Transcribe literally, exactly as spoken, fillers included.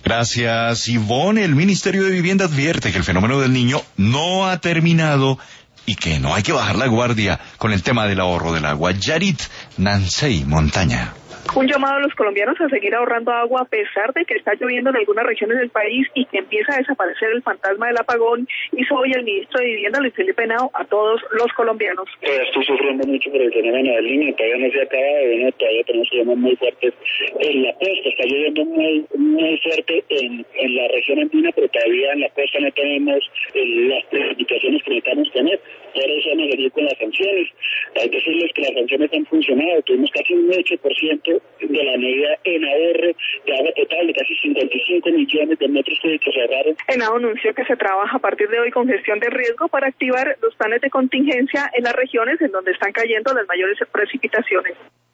Gracias, Ivonne. El Ministerio de Vivienda advierte que el fenómeno del Niño no ha terminado y que no hay que bajar la guardia con el tema del ahorro del agua. Yarit Nansei Montaña. Un llamado a los colombianos a seguir ahorrando agua a pesar de que está lloviendo en algunas regiones del país y que empieza a desaparecer el fantasma del apagón, hizo hoy el ministro de Vivienda, Luis Felipe Henao, a todos los colombianos. Todavía estoy sufriendo mucho por el fenómeno del Niño, todavía no se acaba, bueno, todavía tenemos problemas muy fuertes en la costa, está lloviendo muy muy fuerte en, en la región andina, pero todavía en la costa no tenemos eh, las precipitaciones que necesitamos tener. Por eso vamos a seguir con las sanciones. Hay que decirles que las sanciones han funcionado, tuvimos casi un ocho por ciento de la medida en ahorro de agua potable, casi cincuenta y cinco millones de metros cúbicos ahorraron. Henao anunció que se trabaja a partir de hoy con gestión de riesgo para activar los planes de contingencia en las regiones en donde están cayendo las mayores precipitaciones.